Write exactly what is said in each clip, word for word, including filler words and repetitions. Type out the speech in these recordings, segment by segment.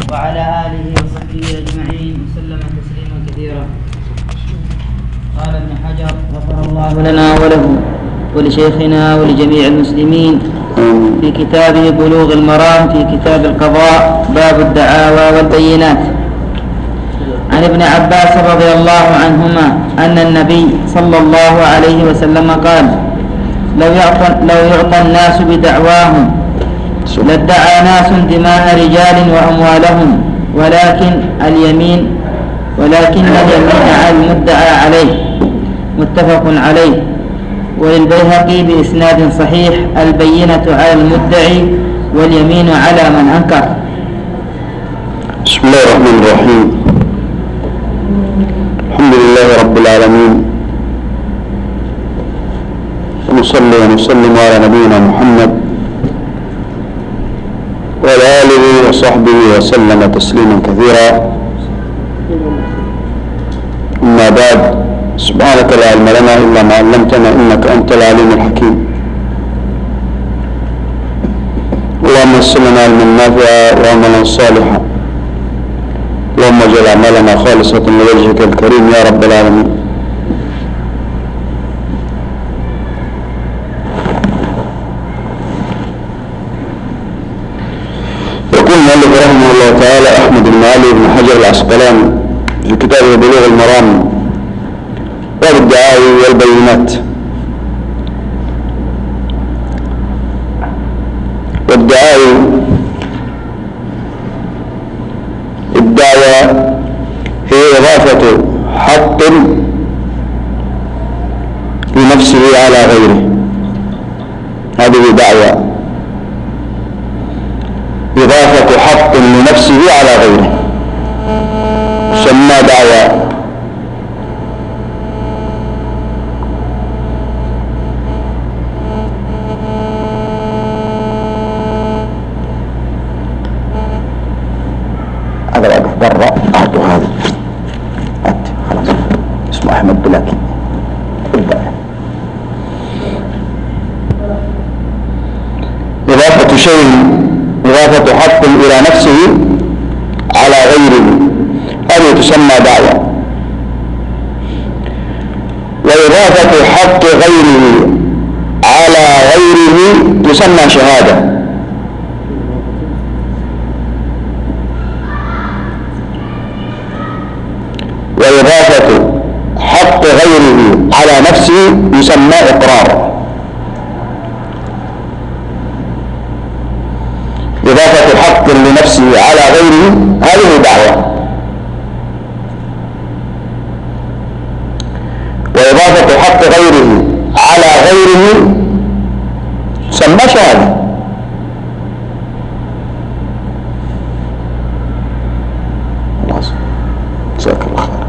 وعلى آله وصحبه أجمعين وسلم تسليما كثيرا. قال ابن حجر غفر الله لنا وله ولشيخنا ولجميع المسلمين في كتابه بلوغ المرام في كتاب القضاء باب الدعاوى والبينات. عن ابن عباس رضي الله عنهما أن النبي صلى الله عليه وسلم قال: لو يعطى, لو يعطى الناس بدعواهم لادعى ناس دماء رجال وأموالهم، ولكن اليمين ولكن اليمين على المدعى عليه. متفق عليه. وللبيهقي بإسناد صحيح: البينة على المدعي واليمين على من أنكر. بسم الله الرحمن الرحيم. الحمد لله رب العالمين، ونصلي ونسلم على نبينا محمد وعلى آله وصحبه وسلم تسليما كثيرا. أما بعد، سبحانك لا علم لنا إلا ما علمتنا إنك أنت العليم الحكيم. اللهم يسر لنا علما نافعا وعملا صالحا، اللهم اجعل أعمالنا خالصة لوجهك الكريم يا رب العالمين. يقول المؤلف رحمه الله تعالى أحمد بن علي بن حجر العسقلاني في كتابه بلوغ المرام باب الدعاوى والبينات. والدعاوى الدعوى هي إضافة حق لنفسه على غيره، هذه دعوى، إضافة حق لنفسه على غيره تسمى دعوى. هذا واقف برا، أعطوا هذا أنت خلاص اسمه أحمد بلاكي. إضافة شيء إضافة حق إلى نفسه على غيره هذه تسمى دعوة. وإضافة حق غيره على غيره تسمى شهادة. وإضافة حق غيره على نفسه يسمى إقرار. إضافة حق لنفسه على غيره هذه دعوة. وإضافة حق غيره على غيره يسمى شهادة. جزاك الله خير.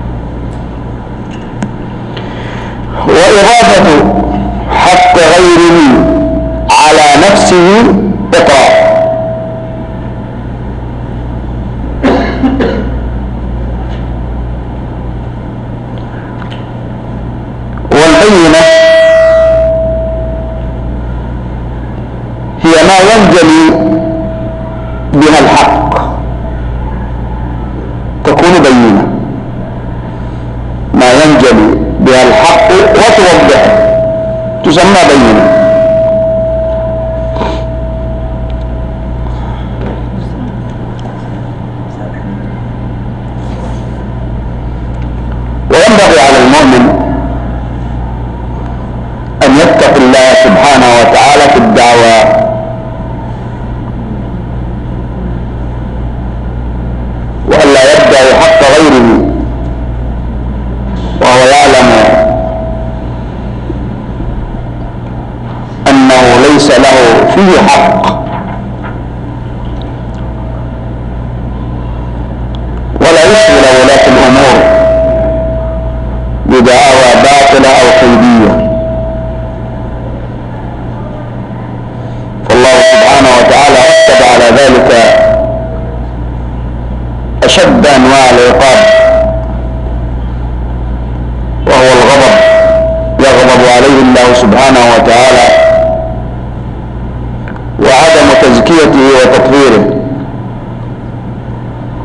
وإضافة حق غيره على نفسه إقرار. والبينة هي ما ينجلي بها الحق، تكون بينة، ما ينجلي بها الحق وتوضح تسمى بينة. وينبغي على المؤمن أن يتقي الله سبحانه وتعالى في الدعوة، وألا يدعي حق غيره وهو يعلم أنه ليس له فيه حق. ولا يشغل ولاة الأمور بدعاوى باطلة أو كيدية. فالله سبحانه وتعالى رتب على ذلك أشد أنواع العقاب، وهو الغضب، يغضب عليه الله سبحانه وتعالى، وعدم تزكيته وتطهيره.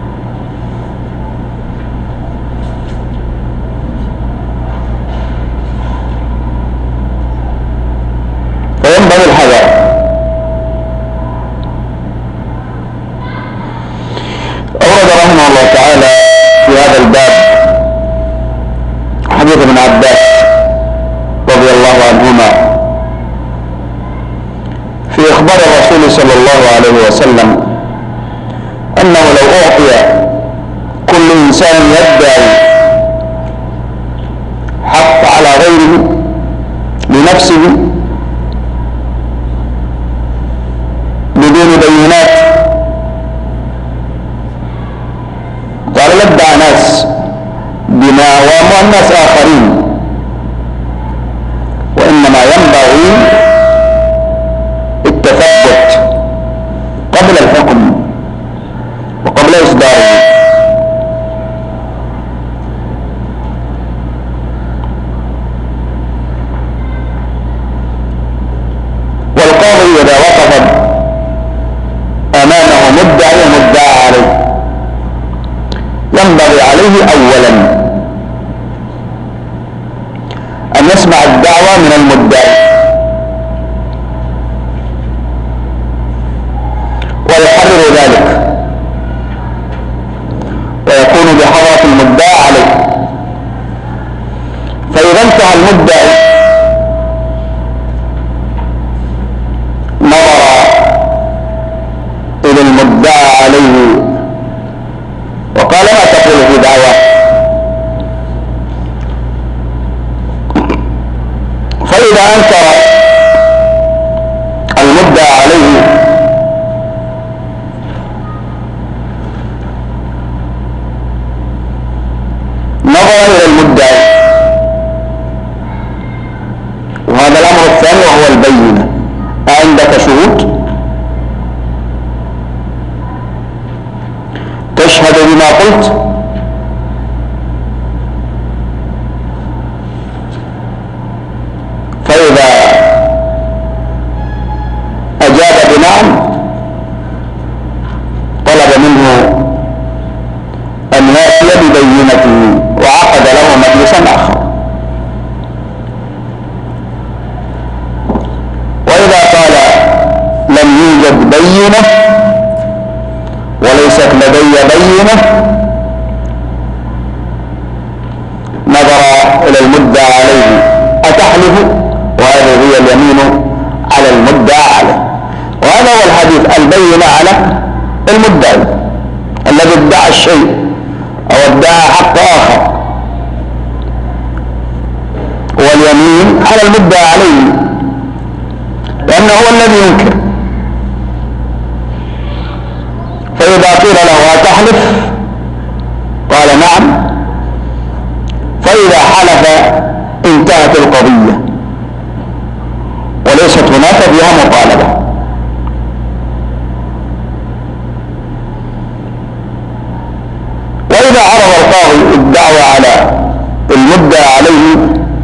الباب حديث ابن عباس رضي الله عنهما في إخبار الرسول صلى الله عليه وسلم أنه لو أعطي كل إنسان يدعي حق على غيره لنفسه بدون بينات، قال لادعى ناس دماء وأموال ناس آخرين، وإنما ينبغي التثبت قبل الحكم وقبل إصداره. والقاضي إذا وقف أمامه مدعي ومدعى عليه ينبغي عليه أولا أن يسمع الدعوة من المدعي ويحرر ذلك ويكون بحضرة المدعى عليه. فإذا انتهى المدعي نظر إلى المدعى عليه وقال ما تقول في دعواه، فإذا أنكر المدعى عليه نظر إلى المدعي، وهذا الأمر الثاني وهو البينة. أعندك شهود تشهد بما قلت؟ فإذا أجاب بنعم طلب منه أن يأتي ببينته وعقد له مجلسا آخر. وإذا قال لم يوجد بينة وليست لدي بينة نظر إلى المدعى عليه أتحلف؟ وهذه هي اليمين على المدعى عليه. وهذا هو الحديث، البينة على المدعي الذي ادعى الشيء أو ادعى حق آخر، واليمين على المدعى عليه لأنه هو الذي ينكر. فإذا قيل له أتحلف؟ قال نعم، فإذا حلف انتهت القضية وليست هناك فيها مطالبة. وإذا عرض القاضي الدعوة على المدعى عليه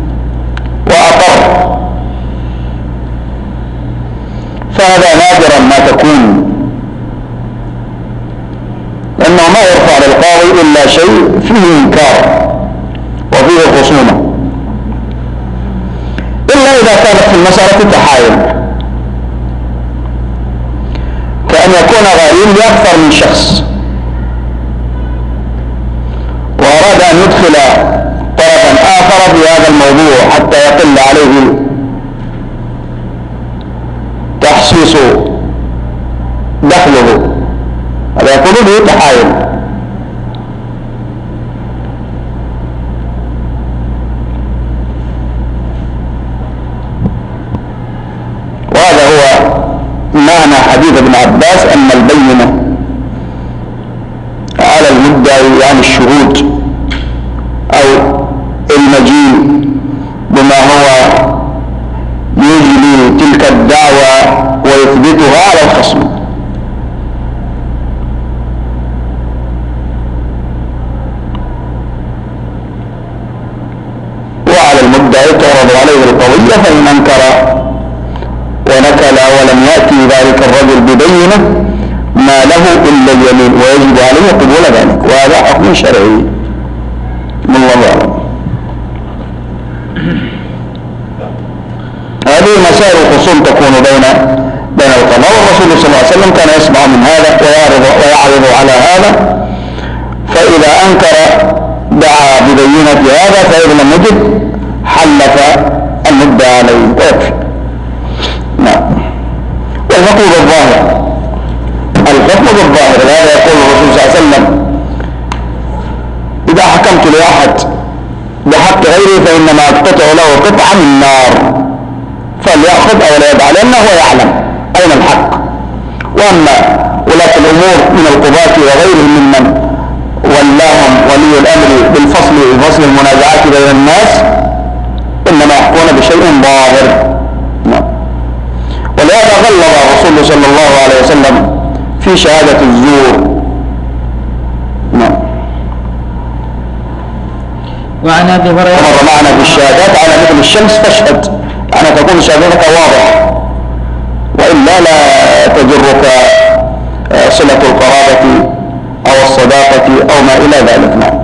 وأقر فهذا نادرا ما تكون، لأنه ما يرفع للقاضي إلا شيء فيه إنكار وفيه خصومة، إلا إذا كانت في المسألة تحايل، كأن يكون غريم لأكثر من شخص وأراد أن يدخل طرفا آخر في هذا الموضوع حتى يقل عليه تحسيس دخله، هذا يكون به تحايل. وهذا هو معنى حديث ابن عباس أن البينة على المدعي عن الشهود أو المجيء بما هو يجلي تلك الدعوة ويثبتها على الخصم. وعلى المدعي تعرض عليه القضية، فإن أنكر ونكل ولم يأتي ذلك الرجل ببينة ما له إلا اليمين ويجب عليه قبول ذلك، وهذا حكم شرعي. والله أعلم. هذه مسائل الخصوم تكون بين بين القضاء، والرسول صلى الله عليه وسلم كان يسمع من هذا ويعرض ويعرض على هذا، فإذا أنكر دعا ببينة هذا فإذا لم يجد حلف المدعى عليه ويكفي. نعم. والحكم بالظاهر، الحكم بالظاهر، هذا يقول الرسول صلى الله عليه وسلم إذا حكمت لأحد بحق غيره فإنما أقطع له قطعة من النار فليأخذ أو لا يدع، لأنه يعلم أين الحق. وأما ولاة الأمور من القضاة وغيرهم ممن ولاهم ولي الأمر بالفصل وفصل المنازعات بين الناس إنما يحكون بشيء ظاهر. ولهذا غلظ الرسول صلى الله عليه وسلم في شهادة الزور. نعم. وعن ابي هريره مر معنا في الشهادات على مثل الشمس فاشهد، يعني تكون شهادتك واضحة وإلا لا تجرك صلة القرابة أو الصداقة أو ما إلى ذلك. نعم.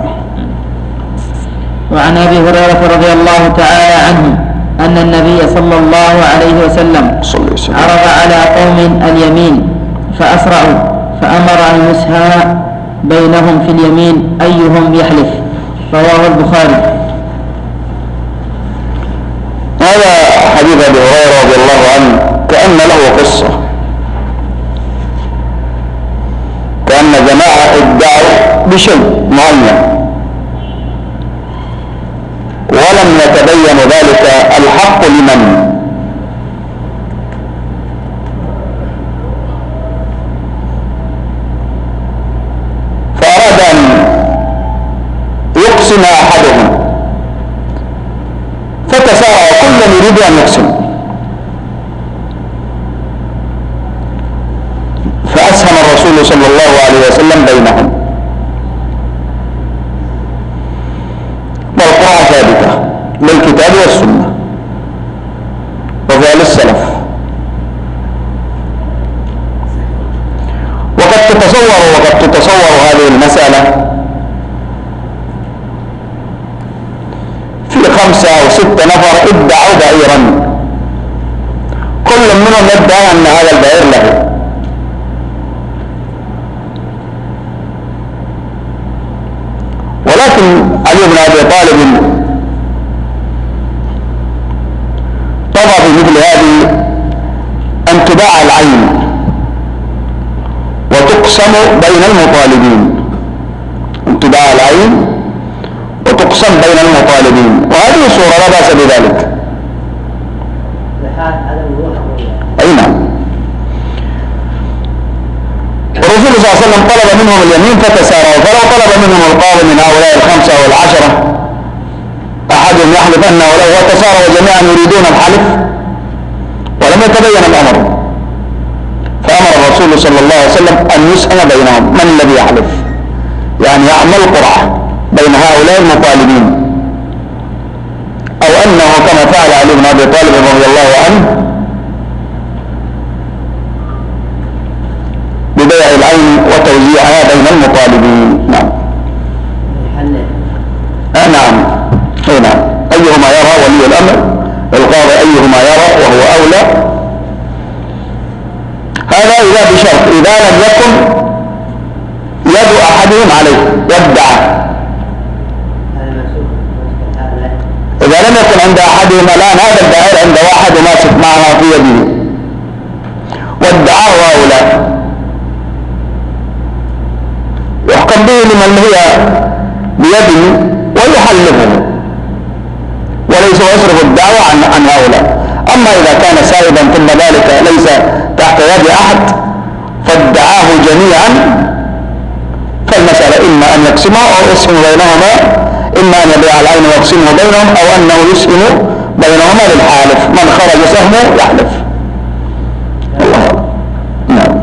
وعن ابي هريره رضي الله تعالى عنه أن النبي صلى الله عليه وسلم عرض على قوم اليمين فأسرعوا فأمر أن يسهى بينهم في اليمين أيهم يحلف. رواه البخاري. هذا حديث أبي هريرة رضي الله عنه كأن له قصة، كأن جماعة ادعوا بشيء معين ولم يتبين ذلك الحق لمن، فأراد أن يقسم أحدهم فتسارع كل يريد أن يقسم، فأسهم الرسول صلى الله عليه وسلم بينهم. والقراءة ثابتة للكتاب والسنة وفعل السلف. وقد تتصور وقد تتصور هذه المسألة في خمسة أو ستة نفر ادعوا بعيرا، كل منهم يدعي أن هذا البعير له، ولكن علي بن أبي طالب طبع في مثل هذه أن تباع العين وتقسم بين المطالبين، أن تباع العين وتقسم بين المطالبين، وهذه صورة لا بأس بذلك. أي نعم. الرسول صلى الله عليه وسلم طلب منهم اليمين فتسارعوا، فلو طلب منهم القاضي من هؤلاء الخمسة أو العشرة أحدهم يحلف أنه لو وتسارعوا جميعا يريدون الحلف ولم يتبين الأمر، فأمر الرسول صلى الله عليه وسلم أن يسأل بينهم من الذي يحلف، يعني يعمل قرعة بين هؤلاء المطالبين، أو أنه كما فعل علي بن أبي طالب رضي الله عنه ببيع العين وتوزيعها بين المطالبين. نعم. آه نعم. اي نعم. أيهما يرى ولي الأمر القاضي أيهما يرى وهو أولى، هذا إذا بشرط إذا لم يكن يد أحدهم عليه يدعى، إذا لم يكن عند أحدهما الآن هذا البعير عند واحد ماسك معها في يده وادعاه هؤلاء، يحكم به لمن هي بيده ويحلفه وليس يصرف الدعوة عن, عن هؤلاء. أما إذا كان سائبا ثم ذلك ليس تحت يد أحد فادعاه جميعا فالمسألة إما أن يقسمه أو يسهم بينهما، إما أن يبيع العين ويقسمه بينهم أو أنه يسهم بينهما للحالف، من خرج سهمه يحلف. الله. نعم.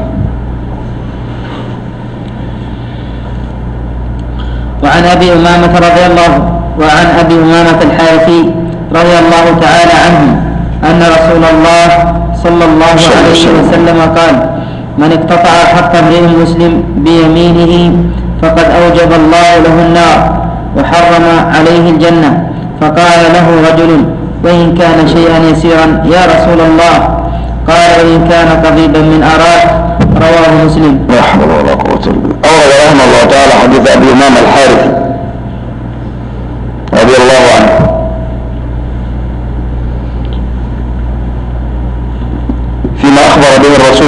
وعن أبي أمامة رضي الله وعن أبي أمامة الحارثي رضي الله تعالى عنه أن رسول الله صلى الله عليه وسلم قال: من اقتطع حق امرئ مسلم بيمينه فقد أوجب الله له النار وحرم عليه الجنة. فقال له رجل: وإن كان شيئا يسيرا يا رسول الله؟ قال: وإن كان قضيبا من أراك. رواه مسلم. لا حول ولا قوة إلا بالله. أورد رحمه الله تعالى حديث أبي أمامة الحارثي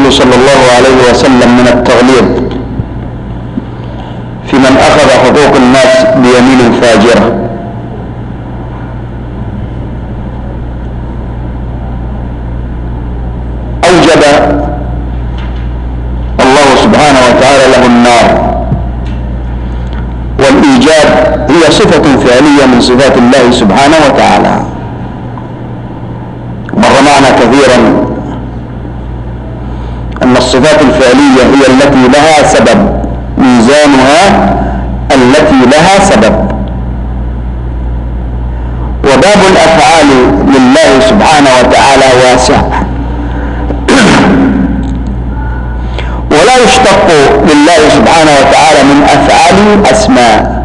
الرسول صلى الله عليه وسلم من التغليظ في من أخذ حقوق الناس بيمين فاجرة. أوجب الله سبحانه وتعالى له النار، والإيجاب هي صفة فعلية من صفات الله سبحانه وتعالى. مر معنا كثيرا أن الصفات الفعلية هي التي لها سبب، ميزانها التي لها سبب. وباب الأفعال لله سبحانه وتعالى واسع، ولا يشتق لله سبحانه وتعالى من أفعاله أسماء،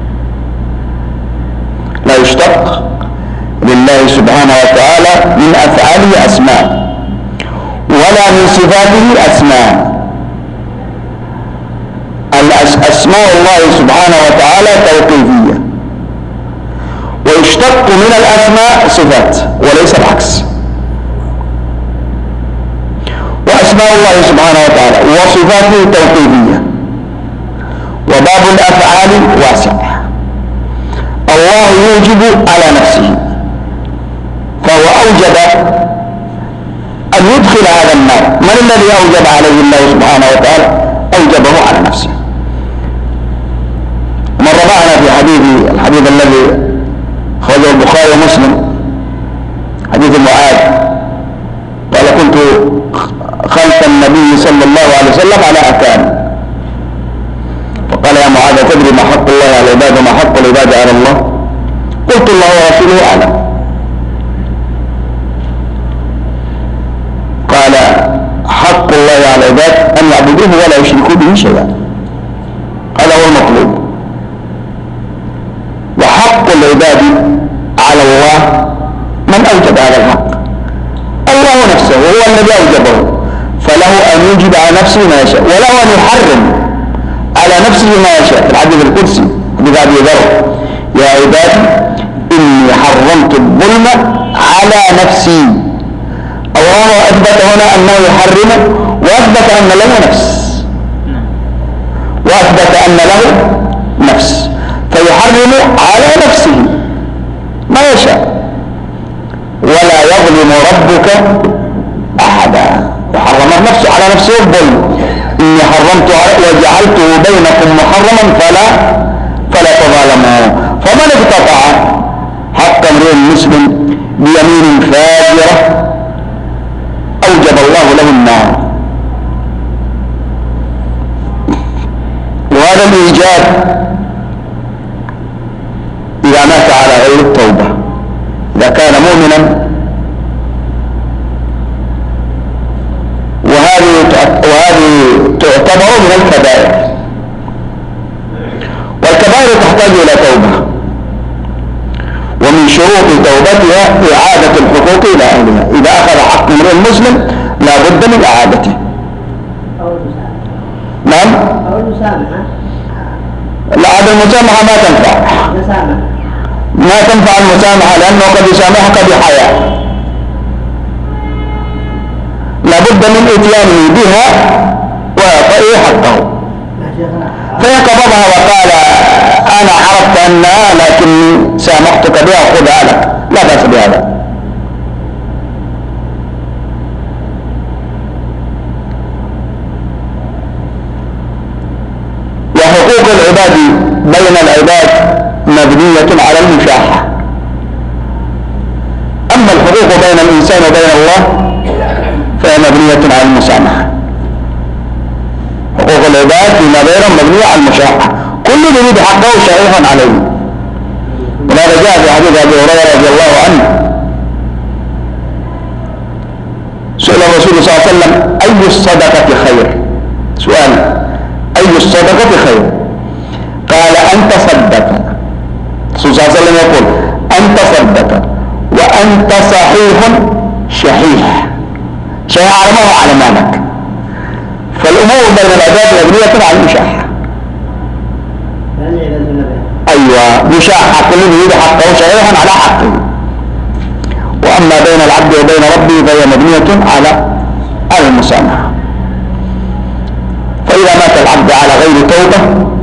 لا يشتق لله سبحانه وتعالى من أفعاله أسماء، ولا من صفاته أسماء. أسماء الله سبحانه وتعالى توقيفية، ويشتق من الأسماء صفات وليس العكس. وأسماء الله سبحانه وتعالى وصفاته توقيفية، وباب الأفعال واسع. الله يوجب على نفسه، فهو أوجب أن يدخل هذا النار. من الذي أوجب عليه الله سبحانه وتعالى؟ أوجبه على نفسه. مر معنا في حديث الحديث الذي خرجه البخاري ومسلم، حديث معاذ قال: كنت خلف النبي صلى الله عليه وسلم على أكان، فقال: يا معاذ تدري ما حق الله على العباد وما حق العباد على الله؟ قلت: الله ورسوله أعلم. قال: حق الله على العباد أن يعبدوه ولا يشركوا به شيئا، هذا هو المطلوب. وحق العباد على الله من أوجب هذا الحق؟ الله نفسه، وهو الذي أوجبه، فله أن يوجب على نفسه ما يشاء، وله أن يحرم على نفسه ما يشاء. في الحديث القدسي حديث أبي ذر: يا عبادي إني حرمت الظلم على نفسي. الله أثبت هنا أنه يحرمه، وأثبت أن له نفس، وأثبت أن له نفس، فيحرم على نفسه ما يشاء. ولا يظلم ربك أحدا، وحرم نفسه على نفسه الظلم: إني حرمت وجعلته بينكم محرما فلا فلا تظالموا. فمن اقتطع حق امرئ مسلم بيمين فاجرة أوجب الله له النار. وهذا الإيجاب إذا مات على غير التوبة، إذا كان مؤمنا. وهذه وهذه تعتبر من الكبائر، والكبائر تحتاج إلى توبة، ومن شروط توبتها إعادة الحقوق إلى أهلها. إذا أخذ حق امرئ مسلم لا بد من إعادته. نعم؟ لا، هذه المسامحة ما تنفع، ما تنفع المسامحة، لأنه قد يسامحك بحياة. لابد من إتيانه بها وإعطائه حقه. فإن قبضها وقال: أنا عرفت أنها لكني سامحتك بها خذها لك، لا بأس بهذا. وحقوق العباد بين العباد مبنية على المشاحة. أما الحقوق بين الإنسان وبين الله فهي مبنية على المسامحة. حقوق العباد فيما بينهم مبنية على المشاحة، كل يريد حقه شريفا عليه. ولهذا جاء في حديث أبي هريرة رضي الله عنه: سئل الرسول صلى الله عليه وسلم: أي الصدقة خير؟ سؤال: أي الصدقة خير؟ قال: أن تصدق. الرسول صلى الله عليه وسلم يقول: أن تصدق وأنت صحيح شحيح، شحيح على ما هو على مالك. فالأمور بين العباد مبنية على المشاحة. أيوة، مشاحة، كل يريد حقه شحيحا على حقه. وأما بين العبد وبين ربه فهي مبنية على المسامحة. العبد على غير توبة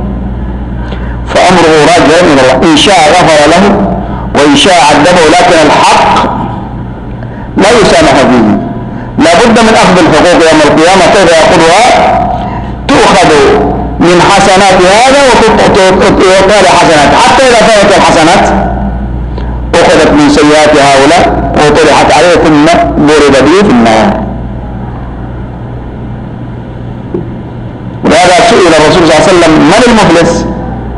فأمره راجع إلى الله، إن شاء غفر له وإن شاء عذبه، لكن الحق لا يسامح فيه. لا بد من أخذ الحقوق يوم القيامة. كيف يأخذها؟ تؤخذ من حسنات هذا وتعطى حسنات، حتى إذا فاتت الحسنات أخذت من سيئات هؤلاء وطرحت عليه ثم ضرب به في النار. ولهذا سئل الرسول صلى الله عليه وسلم من المفلس؟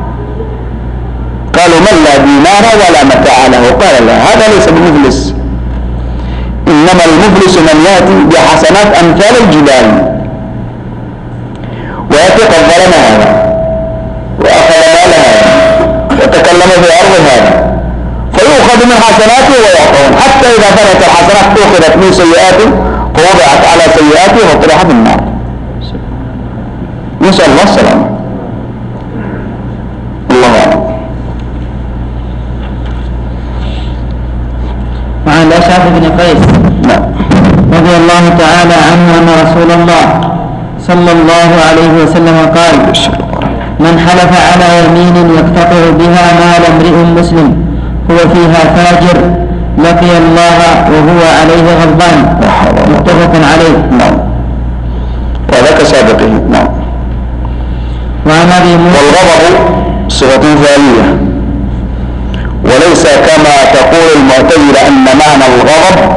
قالوا من لا دينار ولا متاع له. قال لا، هذا ليس بالمفلس، إنما المفلس من يأتي بحسنات أمثال الجبال ويأتي قد ظلم هذا وأخذ مال هذا وتكلم في أرض هذا فيؤخذ من حسناته ويعطون، حتى إذا فنت الحسنات أخذت من سيئاته ووضعت على سيئاته وطرحت في النار. نسأل الله السلامة. الله أعلم. وعن الأشعث بن قيس رضي الله تعالى عنه أن رسول الله صلى الله عليه وسلم قال: من حلف على يمين يقتطع بها مال امرئ مسلم هو فيها فاجر لقي الله وهو عليه غضبان. متفق عليه. نعم. وذاك سابقه. نعم. وعن أبي موسى. والغضب صفة ثانية، وليس كما تقول المعتزلة أن معنى الغضب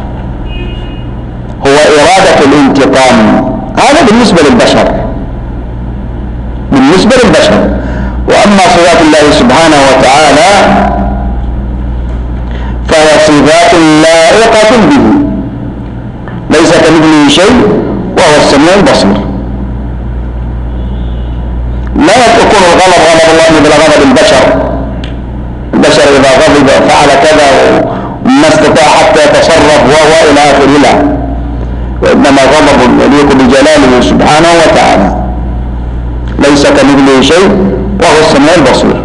هو إرادة الانتقام. هذا بالنسبة للبشر بالنسبة للبشر وأما صفات الله سبحانه وتعالى فهي صفات لائقة به، ليس كمثله شيء وهو السميع البصير. لا يكون الغضب غضب الله مثل غضب البشر. البشر إذا غضب فعل كذا وما استطاع حتى يتصرف وهو إلى آخره، لا، وإنما غضب يليق بجلاله سبحانه وتعالى، ليس كمثله شيء وهو السميع البصير.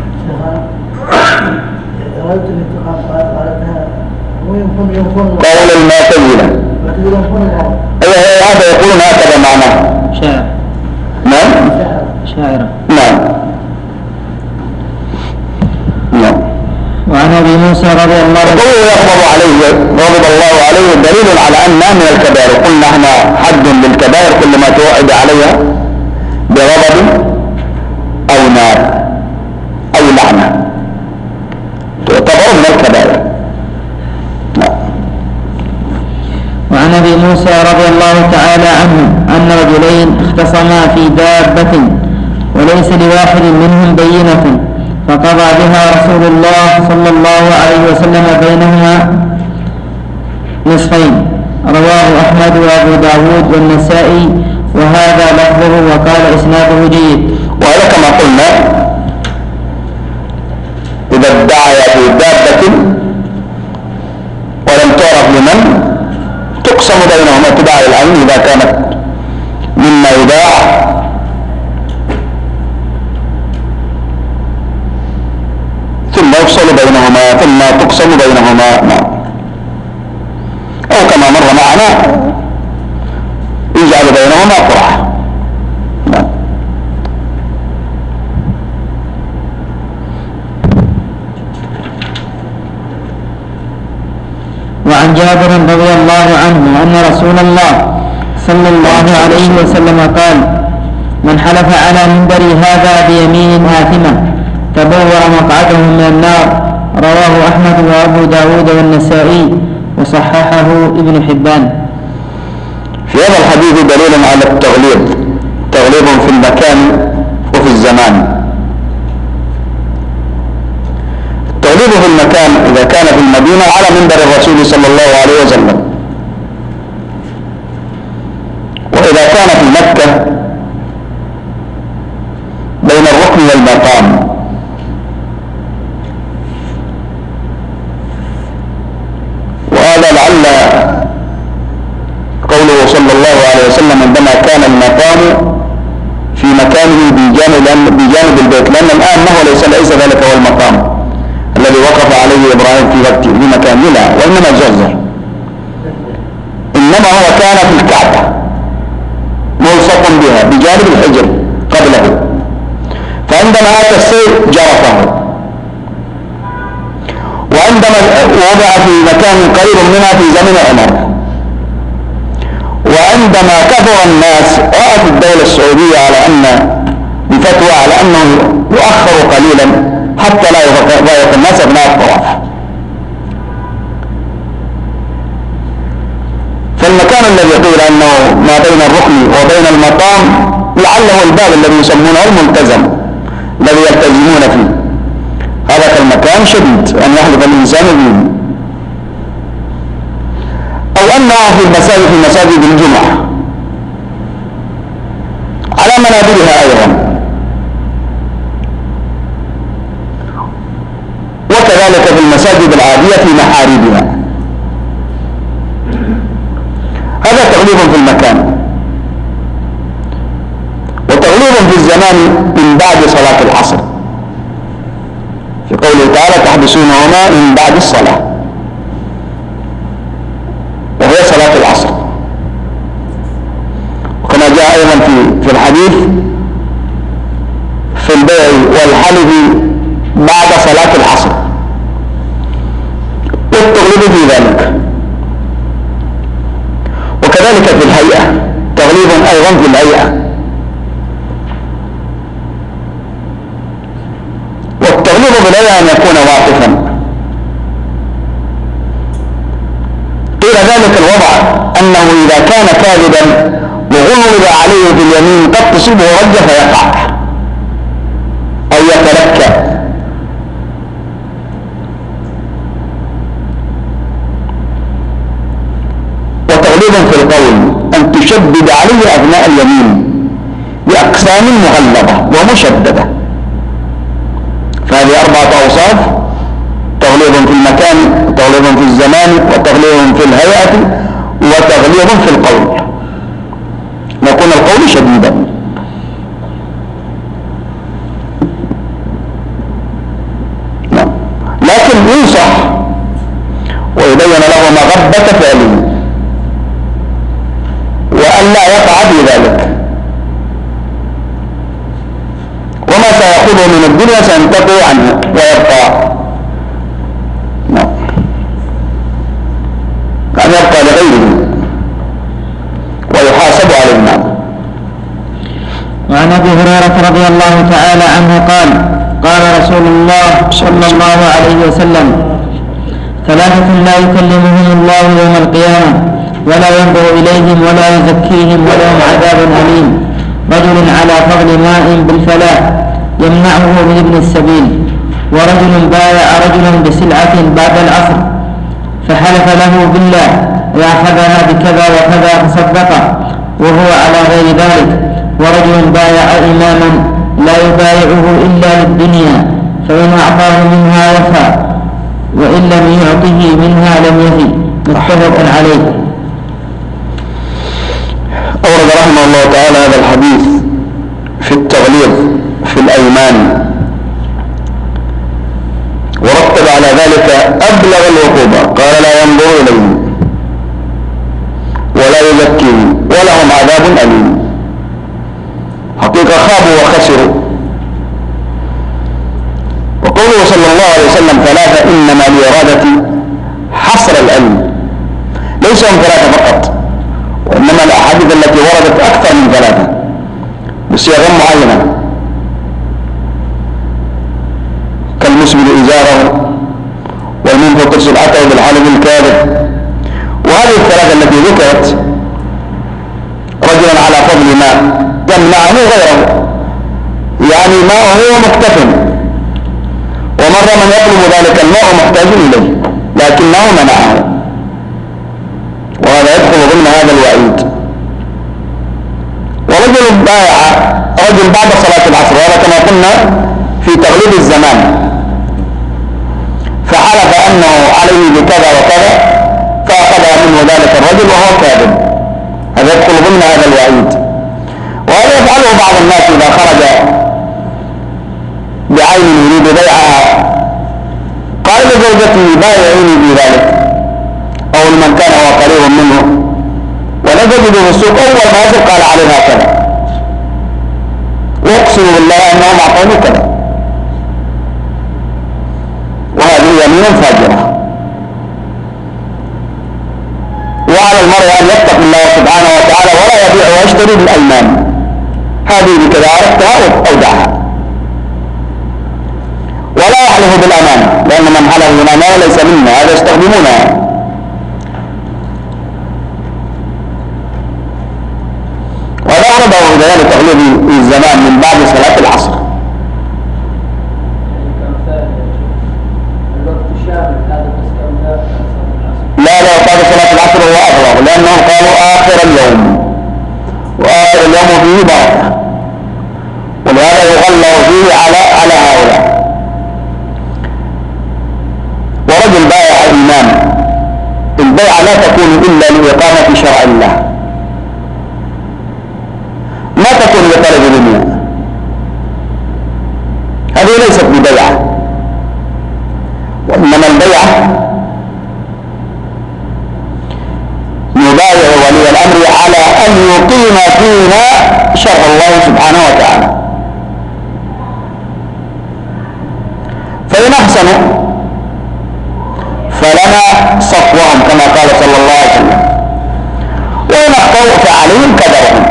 قول المعتزلة هذا يقولون هكذا معناه. شاعر. نعم. شاعر. نعم. نعم. وعن أبي موسى رضي الله عنه قوله يغضب عليه غضب الله عليه دليل على أنها من الكبائر. قلنا احنا حد للكبائر كل ما توعد عليها بغضب أو نار أو لعنة تعتبر من الكبائر. نعم. وعن أبي موسى رضي الله تعالى عنه أن رجلين اختصما في دابة وليس لواحد منهم بينة فقضى بها رسول الله صلى الله عليه وسلم بينهما نصفين. رواه أحمد وأبو داود والنسائي وهذا لفظه وقال إسناده جيد. وهذا كما قلنا إذا ادعى في دابة ولم تعرف لمن تقسم بينهما تباع العين إذا كانت مما يباع ثم يفصل بينهما ثم تقسم بينهما. نعم. أو كما مر معنا يجعل بينهما قرعة. نعم. وعن جابر رضي الله عنه أن رسول الله صلى الله عليه وسلم قال: من حلف على منبري هذا بيمين آثمة تبوأ مقعده من النار. رواه أحمد وأبو داود والنسائي وصححه ابن حبان. في هذا الحديث دليل على التغليظ، تغليظ في المكان وفي الزمان. التغليظ في المكان إذا كان في المدينة على منبر الرسول صلى الله عليه وسلم، وإذا كان في مكة بين الركن والمقام. وهذا لعل قوله صلى الله عليه وسلم عندما كان المقام في مكانه بجانب بجانب البيت، لأن الآن هو ليس ليس ذلك هو المقام الذي وقف عليه إبراهيم في وقته في مكان لا، وإنما جزر، إنما هو كان في الكعبة ملصق بها بجانب الحجر عندما أتى السيل جرفه، وعندما وضع في مكان قريب منها في زمن عمر. وعندما كثر الناس رأت الدولة السعودية على أن بفتوى على أنه يؤخر قليلا حتى لا يضايق الناس أثناء الطواف. فالمكان الذي قيل أنه ما بين الركن وبين المقام لعله الباب الذي يسمونه الملتزم الذي يلتزمون فيه، هذا المكان شديد أن يحلف الإنسان به، أو أنه في المساجد في مساجد الجمعة على منابرها أيضا، وكذلك في المساجد العادية في محاربها. هذا تغليظ في المكان، وتغليظ في الزمان من بعد صلاة العصر في قوله تعالى تحبسونهما من بعد الصلاة، وهي صلاة العصر. وكما جاء أيضا في في الحديث في البيع والحلف بعد صلاة العصر، والتغليظ في ذلك. وكذلك في الهيئة تغليظ أيضا في الهيئة. والتغليظ بالهيئة أن يكون واقفا. قيل ذلك الوضع أنه إذا كان كاذبا وغلظ عليه في اليمين قد تصيبه رجة فيقع أو يتلكى. وتغليظ في القول أن تشدد عليه أثناء اليمين بأقسام مغلظة ومشددة. فهذه أربعة أوصاف: تغليظ في المكان، وتغليظ في الزمان، وتغليظ في الهيئة، وتغليظ في القول، يكون القول شديدا. نعم. لكن ينصح ويبين له مغبة فعله وأن لا يقع في ذلك، وما سيأخذه من الدنيا سينتقي عنه ويبقى نعم أن يبقى لغيره ويحاسب على النار. وعن أبي هريرة رضي الله تعالى عنه قال قال رسول الله صلى الله عليه وسلم: ثلاثة لا يكلمهم الله يوم القيامة ولا ينظر إليهم ولا يزكيهم ولهم عذاب أليم: رجل على فضل ماء بالفلاح يمنعه من ابن السبيل، ورجل بايع رجلا بسلعة بعد العصر فحلف له بالله لأخذها بكذا وكذا فصدقه وهو على غير ذلك، ورجل بايع إماما لا يبايعه إلا للدنيا فإن أعطاه منها وفى وإن لم يعطه منها لم يفي. متفق عليه. أورد رحمه الله تعالى هذا الحديث في التغليظ في الأيمان، ورتب على ذلك أبلغ العقوبة، قال: لا ينظر إليهم ولا يزكيهم ولهم عذاب أليم. حقيقة خابوا وخسروا. وقوله صلى الله عليه وسلم ثلاثة إنما لإرادة حصر العلم، ليس هم ثلاثة فقط، وإنما الأحاديث التي وردت أكثر من ثلاثة بصيغ معينة، كالمسبل إزاره والمنفق سلعته بالحلف الكاذب. وهذه الثلاثة التي ذكرت: رجل على فضل ماء يمنعه غيره، يعني ماء هو مكتف، ومر من يطلب ذلك الماء محتاج إليه لكنه منعه، وهذا يدخل ضمن هذا الوعيد. ورجل بايع رجل بعد صلاة العصر، وهذا كما قلنا في تغليب الزمان، فحلف أنه عليه بكذا وكذا فأخذ منه ذلك الرجل وهو كاذب، هذا يدخل ضمن هذا الوعيد. وهذا يفعله بعض الناس إذا خرج بعين يريد بيعها قال لزوجته: بايعيني بذلك، أو لمن كان هو قريب منه، ونجد في السوق أول ما يصل قال عليها كذا، وأقسم بالله أنهم أعطوني كذا، يمين فاجرة. وعلى المرء أن يتقي الله سبحانه وتعالى ولا يبيع ويشتري بالأيمان، هذه بكذا عرفتها أو دعها. ولا يحلف بالأمان، لأن من حلف بالأمان ليس منا، هذا يستخدمونها. وهذا أرده بذلك تغليب الزمان من بعد صلاة العصر. لا لا بعد صلاة العصر هو أفضل، لأنهم قالوا آخر اليوم، وآخر اليوم فيه بركة، ولهذا يغلظ فيه على على هؤلاء. ورجل بايع إمام، البيعة لا تكون إلا لإقامة شرع الله، ما تكون لطلب دنيا، هذه ليست ببيعة. وإنما البيعة يبايع ولي الأمر على أن يقيم فيها شرع الله سبحانه وتعالى، فإن أحسنوا فلنا صفوهم كما قال صلى الله عليه وسلم، وإن أخطأوا فعليهم كدرهم.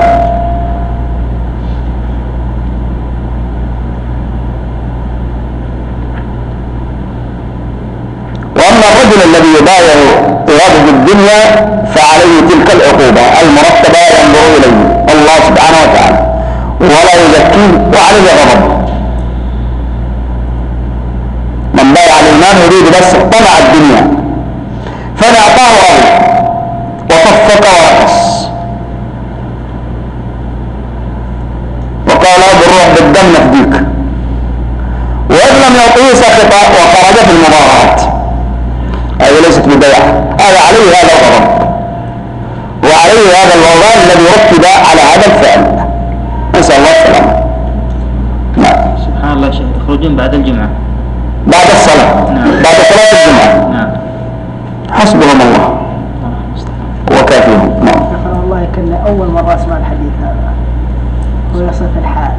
وأما الرجل الذي يبايع إرادة الدنيا فعليه تلك العقوبة المرتبة ينظر إليه الله سبحانه وتعالى ولا يزكيه وعليه غضب. من بايع الإمام يريد بس طمع الدنيا فنعطاه رضي وصفق ورقص وقال بالروح بالدم نفديك، وإن لم يعطيه سخط وخرج في المباراة، هذه ليست ببيعة، هذا عليه هذا الغضب وعليه هذا الوضع الذي رتب على هذا الفعل. نسأل الله السلامة. نعم. سبحان الله شيخ، يخرجون بعد الجمعة بعد الصلاة. نعم. بعد صلاة الجمعة. نعم. حسبهم الله وكافيهم. نعم. غفر الله كان أول مرة أسمع الحديث هذا، هو يصف الحال.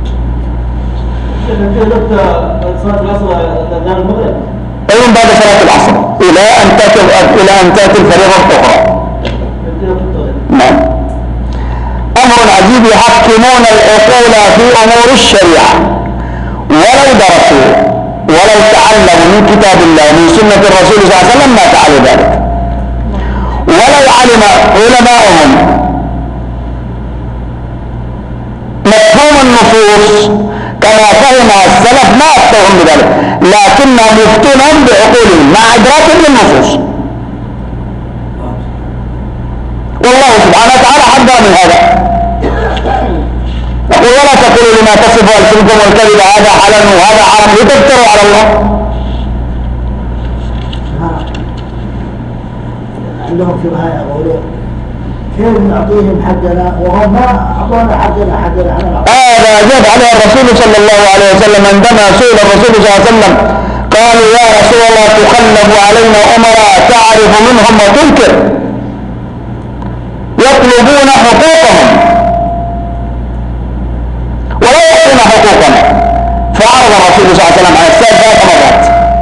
أيضا بعد صلاة العصر إلى أن تأتي إلى أن تأتي الفريضة الأخرى. نعم. أمر عجيب، يحكمون العقول في أمور الشريعة ولو درسوا ولو تعلموا من كتاب الله من سنة الرسول صلى الله عليه وسلم ما فعلوا ذلك، ولو علم علماؤهم مفهوم النصوص كما فهمها السلف ما أفتهم بذلك، لكنهم يفتونهم بعقولهم مع إدراك للنصوص. والله سبحانه وتعالى حذر من هذا، يقول ولا تقولوا لما تصفوا ألسنتكم والكذب هذا حلال وهذا حرام لتفتروا على الله. عندهم فقهاء يقولون كيف نعطيهم حقنا وهم ما أعطونا حقنا حقنا احنا. هذا جاب عليه الرسول صلى الله عليه وسلم عندما سئل الرسول صلى الله عليه وسلم قالوا يا رسول الله تخلف علينا أمراء تعرف منهم وتنكر يطلبون حقوقهم ولا يعطون حقوقنا، فعرض الرسول صلى الله عليه وسلم على السائل ثلاث مرات،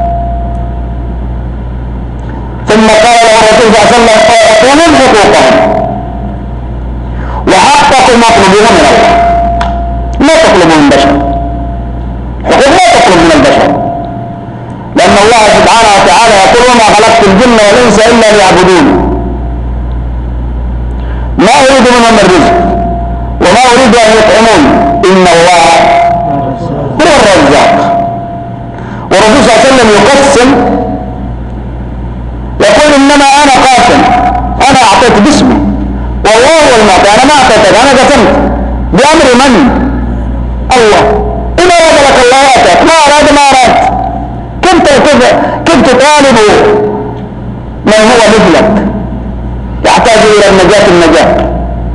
ثم قال له الرسول صلى الله عليه وسلم اعطوهم حقوقهم وحقكم مطلوبون من الله، لا تطلبوا من بشر، حقوق لا تطلب من البشر، لأن الله سبحانه وتعالى يقول وما خلقت الجن والإنس إلا ليعبدون، ما أريد منهم الرزق وما أريد أن يطعمون، إن الله هو الرزاق. والرسول صلى الله عليه وسلم يقسم يقول إنما أنا قاسم، أنا أعطيت باسمي والله هو المعطي، أنا ما أعطيتك، أنا قسمت بأمر من؟ الله، إن أراد لك الله أعطاك، ما أراد ما أراد، كنت كنت طالب من هو مثلك يحتاج إلى النجاة النجاة.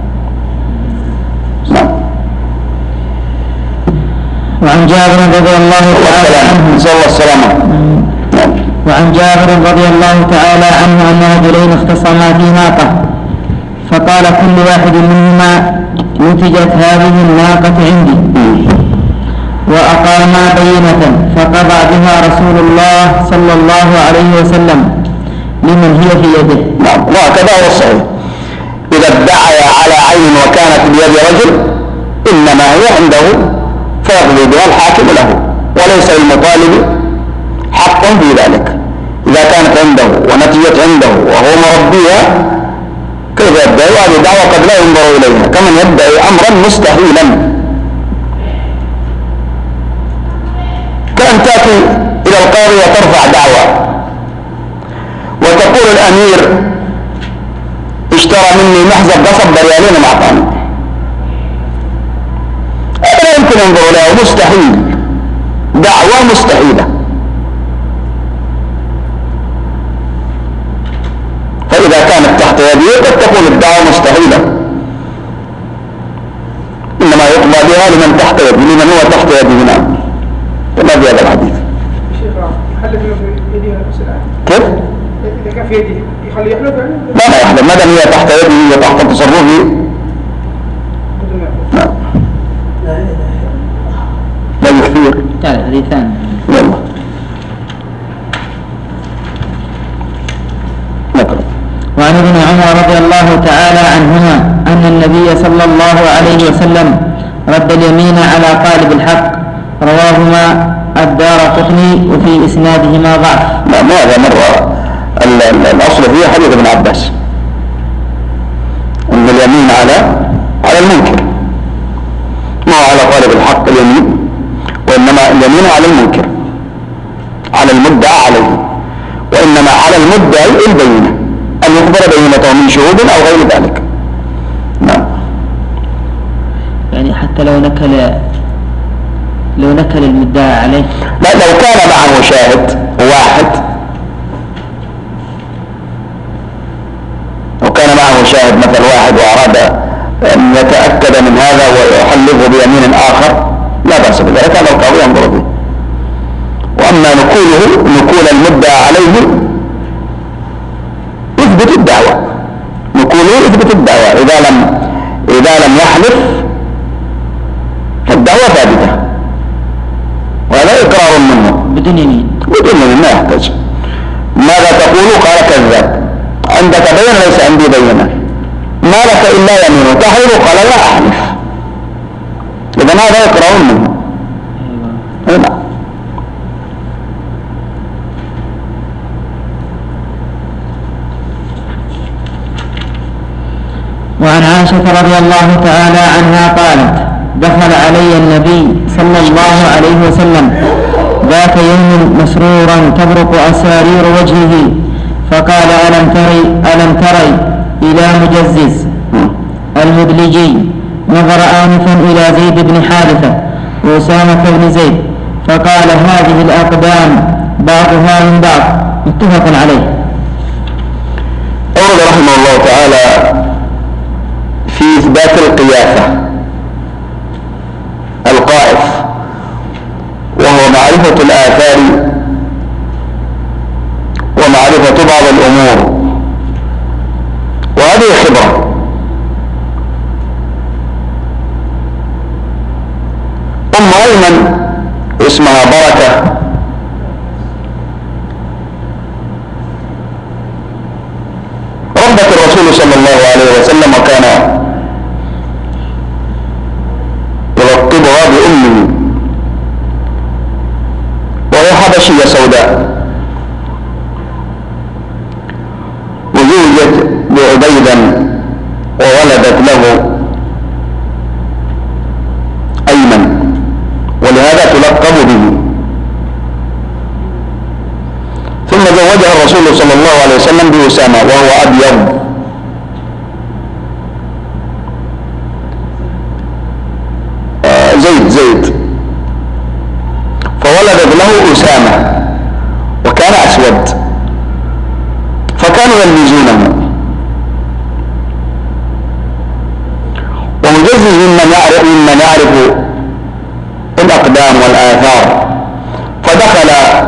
وعن جابر رضي الله تعالى عنه نسأل الله السلامة. وعن جابر رضي الله تعالى عنه أن رجلين اختصما في ناقة، فقال كل واحد منهما نتجت هذه الناقة عندي، وأقاما بينة فقضى فعلها رسول الله صلى الله عليه وسلم لمن هي في يده. نعم، وهكذا هو الصحيح. إذا ادعى على عين وكانت بيد رجل إنما هي عنده فيقضي بها الحاكم له، وليس للمطالب حق في ذلك. إذا كانت عنده ونتجت عنده وهو مربيها كيف يدعي؟ هذه دعوة قد لا ينظر إليها، كمن يدعي أمرا مستحيلا. كأن تأتي إلى القاضي وترفع دعوة وتقول الأمير اشترى مني محزب قصب بريالين مع طعام، هذا لا يمكن ينظر إليها، مستحيل، دعوة مستحيلة. فإذا كانت تحت يده قد تكون الدعوة مستحيلة، إنما يقضى بها لمن تحت يده، لمن هو تحت يده. نعم، كما في هذا الحديث. شيخ يحلف في يده السلام كيف؟ إذا كان في يده يخلي يحلف يعني؟ لا لا يحلف، ما دام هي تحت يده وتحت تصرفه. نعم. لا يكثير. تعال حديث ثاني. يلا نقرأ. وعن ابن عمر رضي الله تعالى عنهما أن النبي صلى الله عليه وسلم رد اليمين على قالب الحق، رواهما الدارقطني وفي إسنادهما ضعف. لا، ماذا مرة الأصل فيه حديث ابن عباس أن اليمين على على المنكر، ما هو على قالب الحق اليمين، وإنما اليمين على المنكر، على المدعى عليه، وإنما على المدعي البينة، أن يخبر بينته من شهود أو غير ذلك. نعم. يعني حتى لو نكل لو نكل المدعى عليه، لا، لو كان معه شاهد واحد، لو كان معه شاهد مثل واحد وأراد أن يتأكد من هذا ويحلفه بيمين آخر لا بأس بذلك، هذا القاضي ينظر به. وأما نقوله نقول المدعى عليه يثبت الدعوة، نقوله يثبت الدعوة، إذا لم إذا لم يحلف فالدعوة ثابتة، وهذا إقرار منه بدون يمين. بدون يمين، ما يحتاج. ماذا تقول؟ قال كذاب. عندك بينة؟ ليس عندي بينة. ما لك إلا يمين تحلف؟ قال لا أحلف. إذن هذا إقرار منه. هنا. وعن عائشة رضي الله تعالى عنها قالت: دخل علي النبي صلى الله عليه وسلم ذات يوم مسرورا تبرق أسارير وجهه، فقال: ألم تري ألم تري إلى مجزز المدلجي؟ نظر آنفا إلى زيد بن حارثة وأسامة بن زيد فقال: هذه الأقدام بعضها من بعض. متفق عليه. أورد رحمه الله تعالى في إثبات القيافة القائف، وهو معرفة الآثار ومعرفة بعض الأمور، وهذه خبرة. أم أيمن اسمها بركة ربت الرسول صلى الله عليه وسلم، وكان يلقبها بأمه، وهي حبشية سوداء، وزوجت بعبيدا وولدت له أيمن، ولهذا تلقب به. ثم زوجها الرسول صلى الله عليه وسلم بأسامة وهو أبيض، آه زيد زيد فولدت له أسامة وكان أسود، فكانوا يلمزونه. ومجزز ممن يعرف ممن يعرف الأقدام والآثار، فدخل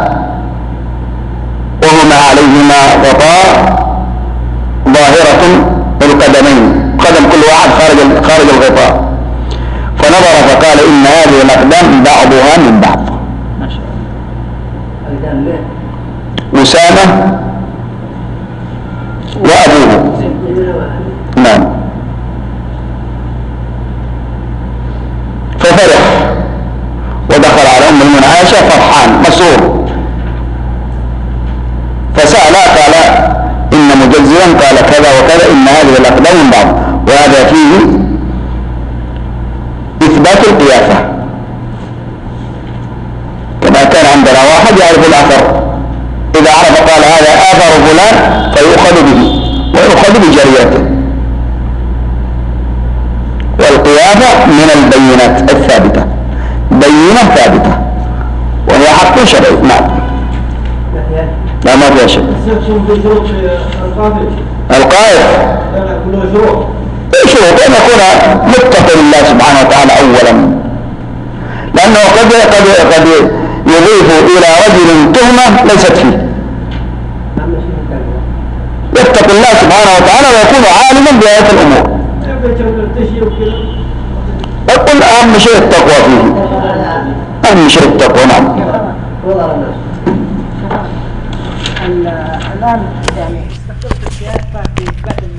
وهما عليهما غطاء ظاهرة القدمين، قدم كل واحد خارج خارج الغطاء، فنظر فقال: إن هذه الأقدام بعضها من بعض. بينة وأبوه. نعم. ففرح ودخل على أم المؤمنين عائشة فرحان مسرور، فسأل قال إن مجزيا قال كذا وكذا، إن هذه الأقدام من بعض، وهذا فيه إثبات القيافة كما كان عندنا واحد يعرف الأثر، إذا عرف قال هذا آثر فلان فيؤخذ به ويؤخذ بجريته. والقيافة من البينات الثابتة، بينة ثابتة وهي حق شرعي. نعم. لا ما فيها شك. القائف شروط أن يكون متقي لله سبحانه وتعالى أولا، لأنه قد قد قد يضيف إلى رجل تهمة ليست فيه. يتقي الله سبحانه وتعالى ويكون عالما بآيات الأمور. أقول أهم شيء التقوى فيه، أهم شيء التقوى. نعم. الآن يعني استقرت السياسة في إثبات